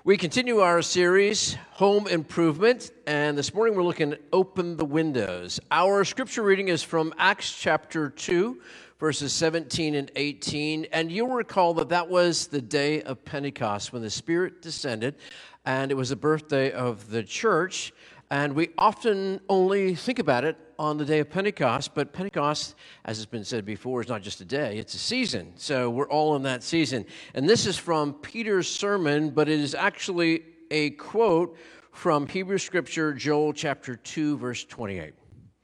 We continue our series, Home Improvement, and this morning we're looking at Open the Windows. Our scripture reading is from Acts chapter 2, verses 17 and 18, and you'll recall that was the day of Pentecost when the Spirit descended, and it was the birthday of the church, and we often only think about it on the day of Pentecost, but Pentecost, as has been said before, is not just a day, it's a season. So we're all in that season. And this is from Peter's sermon, but it is actually a quote from Hebrew Scripture, Joel chapter 2, verse 28.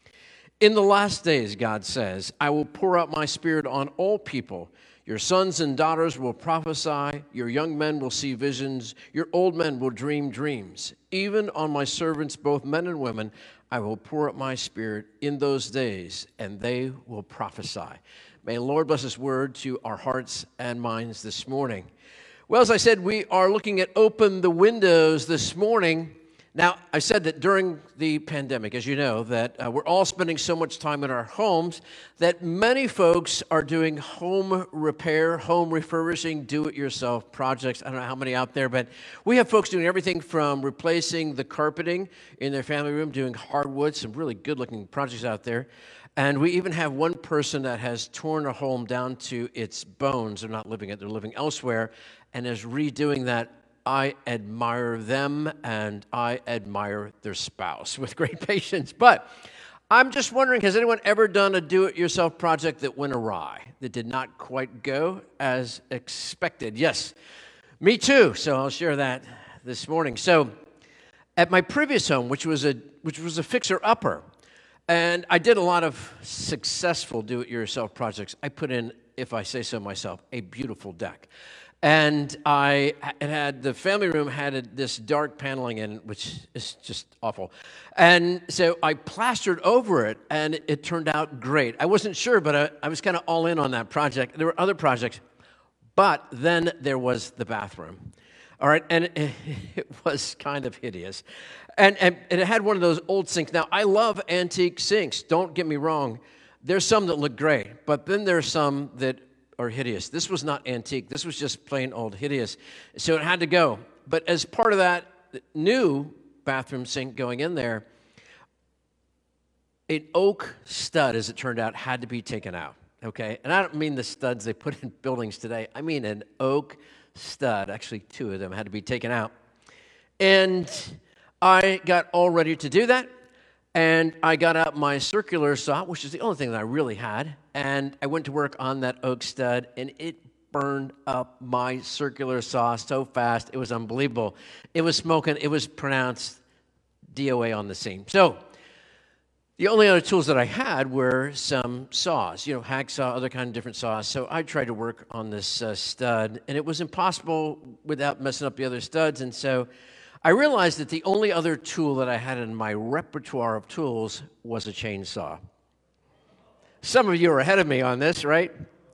In the last days, God says, I will pour out my Spirit on all people. Your sons and daughters will prophesy, your young men will see visions, your old men will dream dreams. Even on my servants, both men and women, I will pour out my Spirit in those days, and they will prophesy. May the Lord bless His word to our hearts and minds this morning. Well, as I said, we are looking at Open the Windows this morning. Now, I said that during the pandemic, as you know, that we're all spending so much time in our homes that many folks are doing home repair, home refurbishing, do-it-yourself projects. I don't know how many out there, but we have folks doing everything from replacing the carpeting in their family room, doing hardwood, some really good-looking projects out there. And we even have one person that has torn a home down to its bones. They're not living it, they're living elsewhere, and is redoing that. I admire them, and I admire their spouse with great patience. But I'm just wondering, has anyone ever done a do-it-yourself project that went awry, that did not quite go as expected? Yes, me too. So I'll share that this morning. So at my previous home, which was a fixer-upper, and I did a lot of successful do-it-yourself projects. I put in, if I say so myself, a beautiful deck. And the family room had this dark paneling in it, which is just awful. And so I plastered over it, and it turned out great. I wasn't sure, but I was kind of all in on that project. There were other projects, but then there was the bathroom. All right, and it was kind of hideous. And it had one of those old sinks. Now, I love antique sinks. Don't get me wrong. There's some that look great, but then there's some that are hideous. This was not antique. This was just plain old hideous. So it had to go. But as part of that new bathroom sink going in there, an oak stud, as it turned out, had to be taken out. Okay? And I don't mean the studs they put in buildings today. I mean an oak stud. Actually, two of them had to be taken out. And I got all ready to do that. And I got out my circular saw, which is the only thing that I really had, and I went to work on that oak stud, and it burned up my circular saw so fast, it was unbelievable. It was smoking. It was pronounced DOA on the scene. So the only other tools that I had were some saws, hacksaw, other kind of different saws. So I tried to work on this stud, and it was impossible without messing up the other studs, and so I realized that the only other tool that I had in my repertoire of tools was a chainsaw. Some of you are ahead of me on this, right?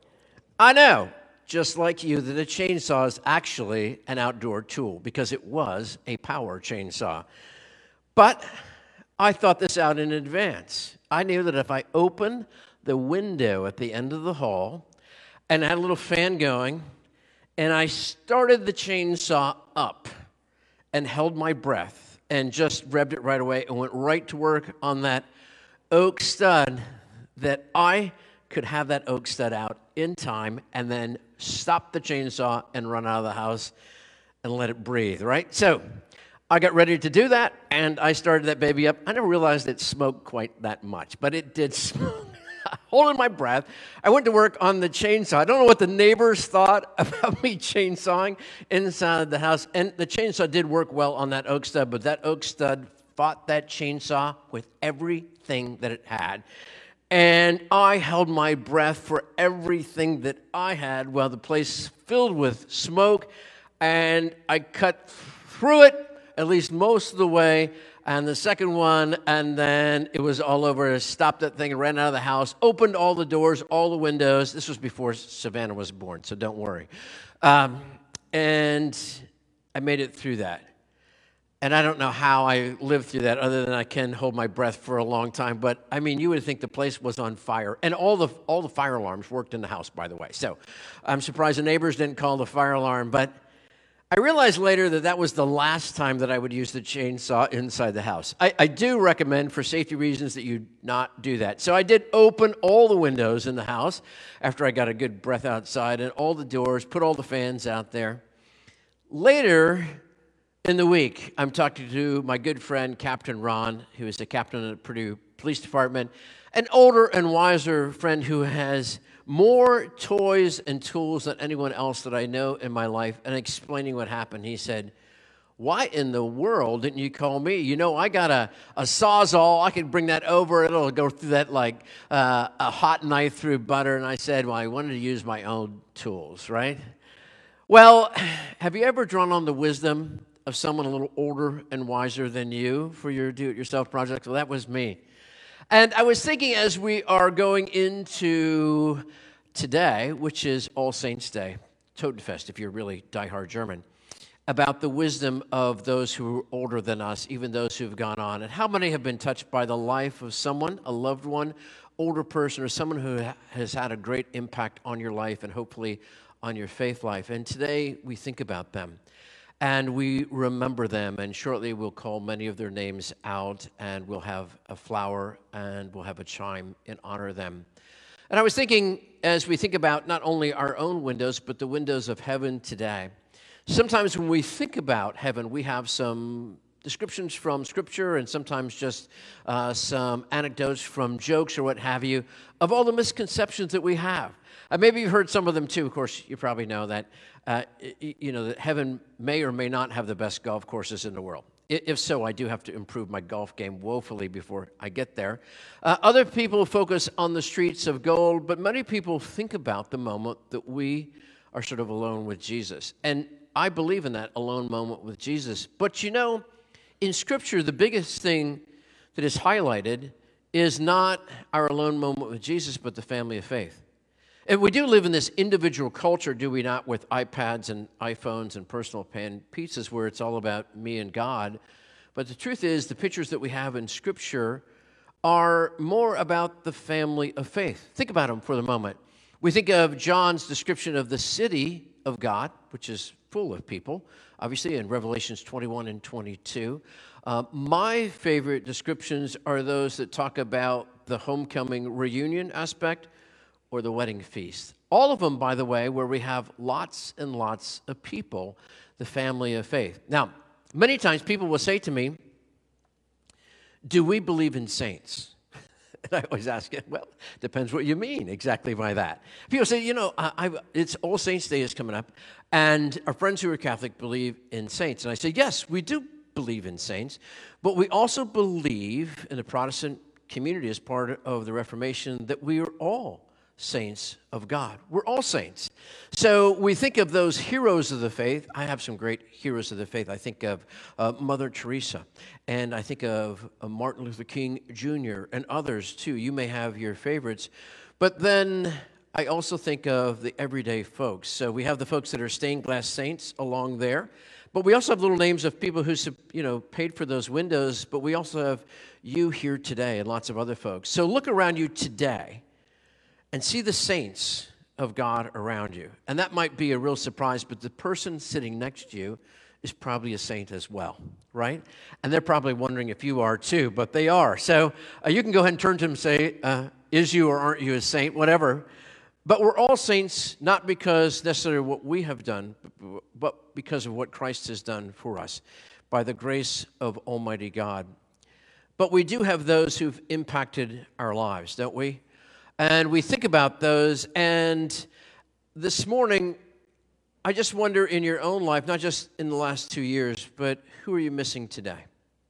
I know, just like you, that a chainsaw is actually an outdoor tool because it was a power chainsaw. But I thought this out in advance. I knew that if I opened the window at the end of the hall and had a little fan going, and I started the chainsaw up, and held my breath and just revved it right away and went right to work on that oak stud, that I could have that oak stud out in time and then stop the chainsaw and run out of the house and let it breathe, right? So I got ready to do that, and I started that baby up. I never realized it smoked quite that much, but it did smoke. Holding my breath, I went to work on the chainsaw. I don't know what the neighbors thought about me chainsawing inside the house. And the chainsaw did work well on that oak stud, but that oak stud fought that chainsaw with everything that it had. And I held my breath for everything that I had while the place filled with smoke. And I cut through it, at least most of the way, and the second one, and then it was all over. I stopped that thing and ran out of the house, opened all the doors, all the windows. This was before Savannah was born, so don't worry. And I made it through that. And I don't know how I lived through that other than I can hold my breath for a long time. But, I mean, you would think the place was on fire. And all the fire alarms worked in the house, by the way. So I'm surprised the neighbors didn't call the fire alarm. But I realized later that that was the last time that I would use the chainsaw inside the house. I do recommend, for safety reasons, that you not do that. So I did open all the windows in the house after I got a good breath outside, and all the doors, put all the fans out there. Later in the week, I'm talking to my good friend, Captain Ron, who is the captain of the Purdue Police Department, an older and wiser friend who has more toys and tools than anyone else that I know in my life, and explaining what happened. He said, "Why in the world didn't you call me? You know, I got a Sawzall. I could bring that over. It'll go through that like a hot knife through butter." And I said, "Well, I wanted to use my own tools, right?" Well, have you ever drawn on the wisdom of someone a little older and wiser than you for your do-it-yourself project? Well, that was me. And I was thinking, as we are going into today, which is All Saints' Day, Totenfest, if you're really diehard German, about the wisdom of those who are older than us, even those who have gone on, and how many have been touched by the life of someone, a loved one, older person, or someone who has had a great impact on your life and hopefully on your faith life. And today we think about them. And we remember them, and shortly we'll call many of their names out, and we'll have a flower, and we'll have a chime in honor of them. And I was thinking, as we think about not only our own windows, but the windows of heaven today, sometimes when we think about heaven, we have some descriptions from Scripture, and sometimes just some anecdotes from jokes or what have you, of all the misconceptions that we have. Maybe you've heard some of them too. Of course, you probably know that that heaven may or may not have the best golf courses in the world. If so, I do have to improve my golf game woefully before I get there. Other people focus on the streets of gold, but many people think about the moment that we are sort of alone with Jesus. And I believe in that alone moment with Jesus. But in Scripture, the biggest thing that is highlighted is not our alone moment with Jesus, but the family of faith. And we do live in this individual culture, do we not, with iPads and iPhones and personal pan pizzas where it's all about me and God. But the truth is, the pictures that we have in Scripture are more about the family of faith. Think about them for the moment. We think of John's description of the city of God, which is full of people, obviously, in Revelations 21 and 22. My favorite descriptions are those that talk about the homecoming reunion aspect, or the wedding feast. All of them, by the way, where we have lots and lots of people, the family of faith. Now, many times people will say to me, "Do we believe in saints?" And I always ask it, well, depends what you mean exactly by that. People say, it's All Saints' Day is coming up, and our friends who are Catholic believe in saints. And I say, yes, we do believe in saints, but we also believe in the Protestant community as part of the Reformation that we are all saints of God. We're all saints. So we think of those heroes of the faith. I have some great heroes of the faith. I think of Mother Teresa, and I think of Martin Luther King Jr. and others too. You may have your favorites. But then I also think of the everyday folks. So we have the folks that are stained glass saints along there. But we also have little names of people who paid for those windows. But we also have you here today and lots of other folks. So look around you today and see the saints of God around you. And that might be a real surprise, but the person sitting next to you is probably a saint as well, right? And they're probably wondering if you are too, but they are. So you can go ahead and turn to them and say, is you or aren't you a saint, whatever. But we're all saints, not because necessarily what we have done, but because of what Christ has done for us, by the grace of Almighty God. But we do have those who've impacted our lives, don't we? And we think about those, and this morning, I just wonder in your own life, not just in the last 2 years, but who are you missing today?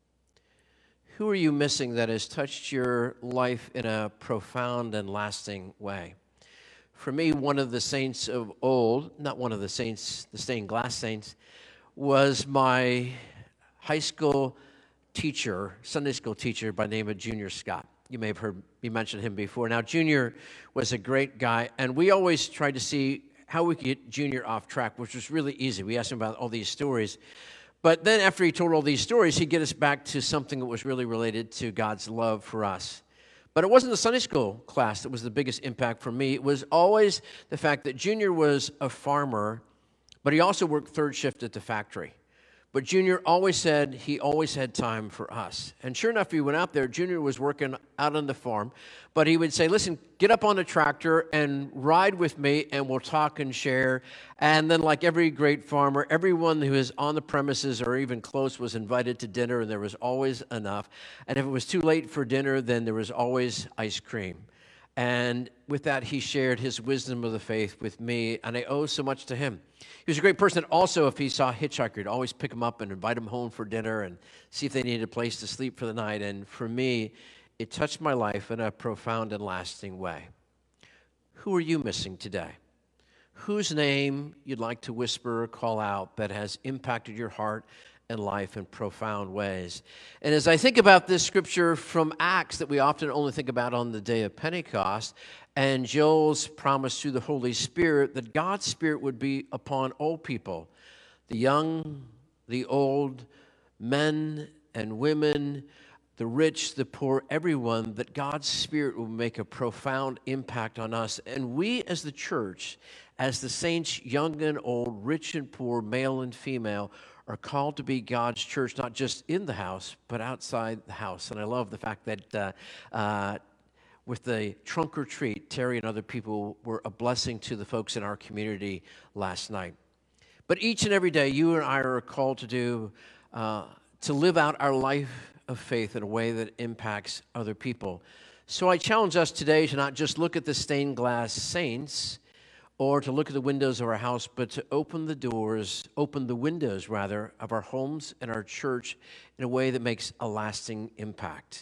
Who are you missing that has touched your life in a profound and lasting way? For me, one of the saints of old, not one of the saints, the stained glass saints, was my high school teacher, Sunday school teacher by the name of Junior Scott. You may have heard me mention him before. Now, Junior was a great guy, and we always tried to see how we could get Junior off track, which was really easy. We asked him about all these stories. But then after he told all these stories, he'd get us back to something that was really related to God's love for us. But it wasn't the Sunday school class that was the biggest impact for me. It was always the fact that Junior was a farmer but he also worked third shift at the factory. But Junior always said he always had time for us. And sure enough, he went out there. Junior was working out on the farm. But he would say, listen, get up on the tractor and ride with me, and we'll talk and share. And then like every great farmer, everyone who is on the premises or even close was invited to dinner, and there was always enough. And if it was too late for dinner, then there was always ice cream. And with that, he shared his wisdom of the faith with me, and I owe so much to him. He was a great person. Also, if he saw a hitchhiker, he'd always pick him up and invite him home for dinner and see if they needed a place to sleep for the night. And for me, it touched my life in a profound and lasting way. Who are you missing today? Whose name you'd like to whisper or call out that has impacted your heart and life in profound ways? And as I think about this scripture from Acts that we often only think about on the day of Pentecost, and Joel's promise through the Holy Spirit that God's Spirit would be upon all people, the young, the old, men and women, the rich, the poor, everyone, that God's Spirit will make a profound impact on us. And we as the church, as the saints, young and old, rich and poor, male and female, are called to be God's church, not just in the house, but outside the house. And I love the fact that with the trunk or treat, Terry and other people were a blessing to the folks in our community last night. But each and every day, you and I are called to live out our life of faith in a way that impacts other people. So I challenge us today to not just look at the stained glass saints, or to look at the windows of our house, but to open the windows of our homes and our church in a way that makes a lasting impact.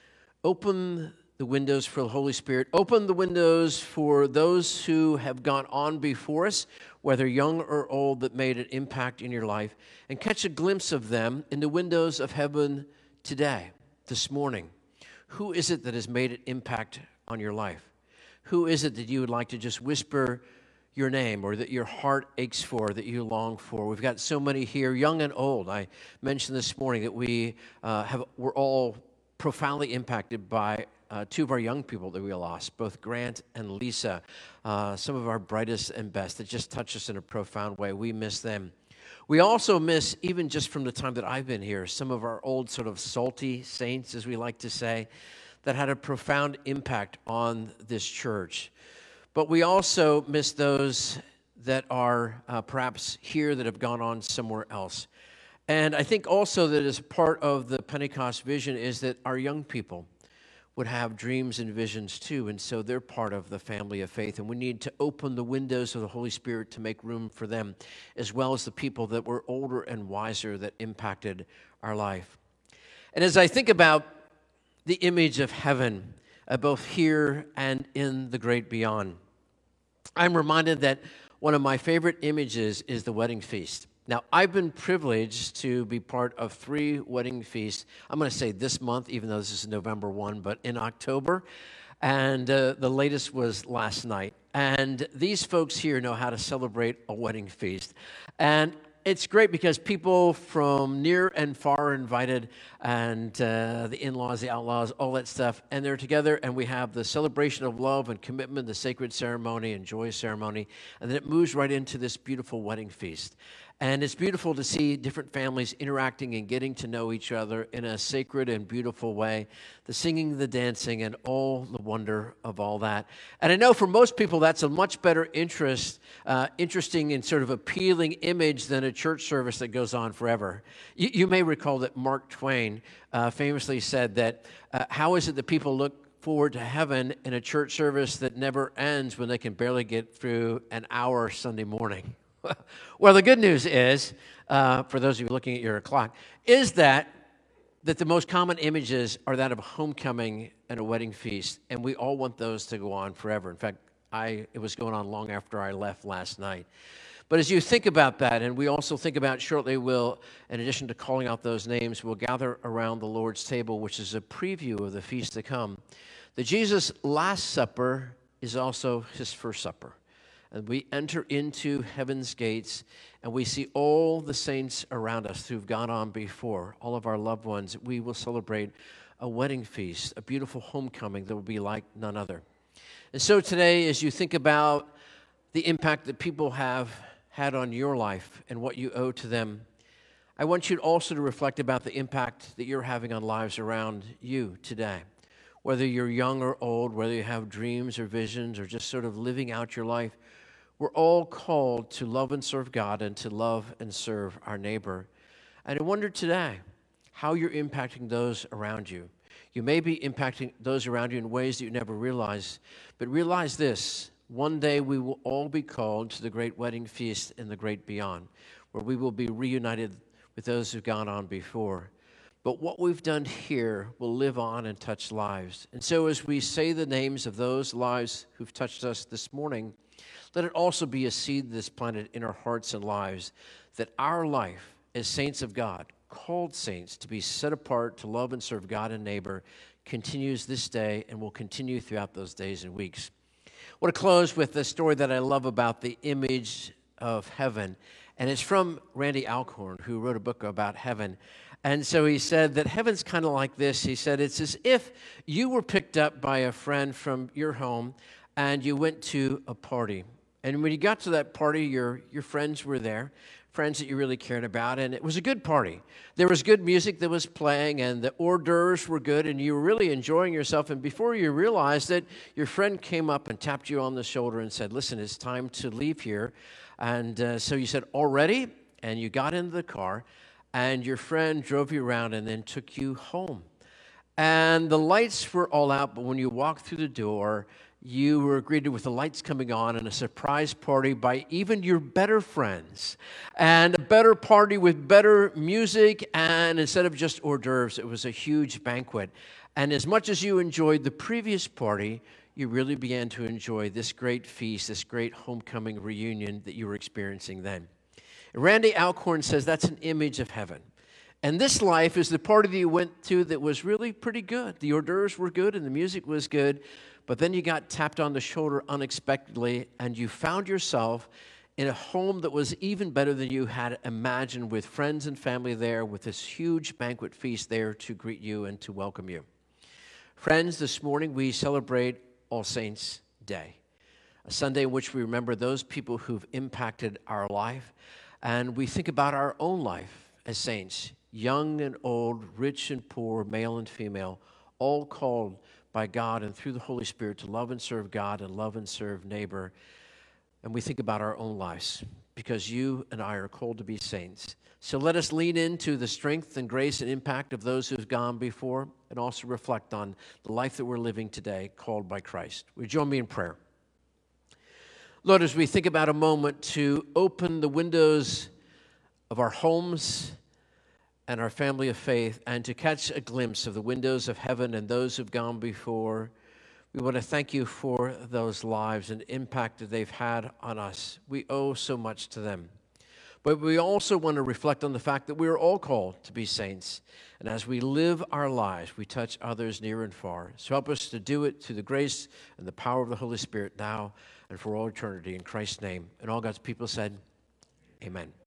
Open the windows for the Holy Spirit. Open the windows for those who have gone on before us, whether young or old, that made an impact in your life, and catch a glimpse of them in the windows of heaven today, this morning. Who is it that has made an impact on your life? Who is it that you would like to just whisper your name, or that your heart aches for, that you long for? We've got so many here, young and old. I mentioned this morning that we're all profoundly impacted by two of our young people that we lost, both Grant and Lisa, some of our brightest and best that just touched us in a profound way. We miss them. We also miss, even just from the time that I've been here, some of our old sort of salty saints, as we like to say, that had a profound impact on this church. But we also miss those that are perhaps here that have gone on somewhere else. And I think also that as part of the Pentecost vision is that our young people would have dreams and visions too, and so they're part of the family of faith. And we need to open the windows of the Holy Spirit to make room for them, as well as the people that were older and wiser that impacted our life. And as I think about the image of heaven, both here and in the great beyond, I'm reminded that one of my favorite images is the wedding feast. Now, I've been privileged to be part of 3 wedding feasts. I'm going to say this month, even though this is November 1, but in October. And the latest was last night. And these folks here know how to celebrate a wedding feast. And it's great because people from near and far are invited, and the in-laws, the outlaws, all that stuff, and they're together, and we have the celebration of love and commitment, the sacred ceremony and joyous ceremony, and then it moves right into this beautiful wedding feast. And it's beautiful to see different families interacting and getting to know each other in a sacred and beautiful way, the singing, the dancing, and all the wonder of all that. And I know for most people that's a much better interesting and sort of appealing image than a church service that goes on forever. You may recall that Mark Twain famously said that, how is it that people look forward to heaven in a church service that never ends when they can barely get through an hour Sunday morning? Well, the good news is, for those of you looking at your clock, is that the most common images are that of homecoming and a wedding feast, and we all want those to go on forever. In fact, it was going on long after I left last night. But as you think about that, and we also think about shortly, we'll, in addition to calling out those names, we'll gather around the Lord's table, which is a preview of the feast to come. The Jesus' Last Supper is also his first supper. And we enter into heaven's gates, and we see all the saints around us who've gone on before, all of our loved ones. We will celebrate a wedding feast, a beautiful homecoming that will be like none other. And so today, as you think about the impact that people have had on your life and what you owe to them, I want you also to reflect about the impact that you're having on lives around you today. Whether you're young or old, whether you have dreams or visions or just sort of living out your life, we're all called to love and serve God and to love and serve our neighbor. And I wonder today how you're impacting those around you. You may be impacting those around you in ways that you never realized, but realize this: one day we will all be called to the great wedding feast in the great beyond, where we will be reunited with those who've gone on before. But what we've done here will live on and touch lives. And so as we say the names of those lives who've touched us this morning, let it also be a seed that's planted in our hearts and lives, that our life as saints of God, called saints to be set apart to love and serve God and neighbor, continues this day and will continue throughout those days and weeks. I want to close with a story that I love about the image of heaven. And it's from Randy Alcorn, who wrote a book about heaven. And so he said that heaven's kind of like this. He said it's as if you were picked up by a friend from your home and you went to a party. And when you got to that party, your friends were there, friends that you really cared about, and it was a good party. There was good music that was playing, and the hors d'oeuvres were good, and you were really enjoying yourself. And before you realized it, your friend came up and tapped you on the shoulder and said, "Listen, it's time to leave here." And so you said, "Already?" And you got into the car, and your friend drove you around and then took you home. And the lights were all out, but when you walked through the door, you were greeted with the lights coming on and a surprise party by even your better friends. And a better party with better music, and instead of just hors d'oeuvres, it was a huge banquet. And as much as you enjoyed the previous party, you really began to enjoy this great feast, this great homecoming reunion that you were experiencing then. Randy Alcorn says that's an image of heaven. And this life is the party that you went to that was really pretty good. The hors d'oeuvres were good and the music was good, but then you got tapped on the shoulder unexpectedly and you found yourself in a home that was even better than you had imagined, with friends and family there, with this huge banquet feast there to greet you and to welcome you. Friends, this morning we celebrate All Saints' Day, a Sunday in which we remember those people who've impacted our life. And we think about our own life as saints, young and old, rich and poor, male and female, all called by God and through the Holy Spirit to love and serve God and love and serve neighbor. And we think about our own lives, because you and I are called to be saints. So let us lean into the strength and grace and impact of those who have gone before, and also reflect on the life that we're living today, called by Christ. Would you join me in prayer? Lord, as we think about a moment to open the windows of our homes and our family of faith, and to catch a glimpse of the windows of heaven and those who've gone before, we want to thank you for those lives and the impact that they've had on us. We owe so much to them. But we also want to reflect on the fact that we are all called to be saints. And as we live our lives, we touch others near and far. So help us to do it through the grace and the power of the Holy Spirit now and for all eternity, in Christ's name. And all God's people said, amen.